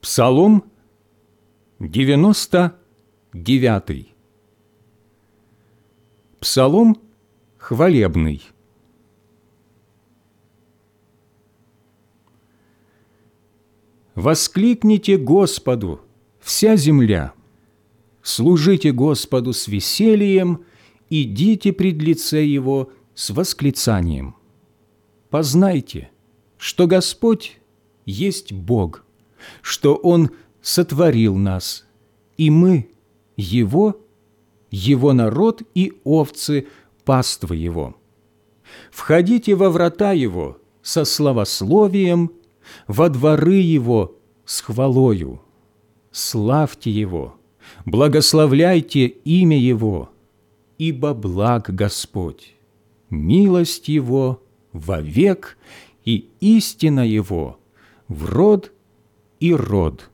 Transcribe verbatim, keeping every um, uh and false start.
Псалом девяносто девятый. Псалом хвалебный. Воскликните Господу, вся земля, служите Господу с весельем, идите пред лице Его с восклицанием. Познайте, что Господь есть Бог, что Он сотворил нас, и мы – Его, Его народ и овцы паства Его. Входите во врата Его со славословием, во дворы Его с хвалою. Славьте Его, благословляйте имя Его, ибо благ Господь, милость Его вовек и истина Его в род и род.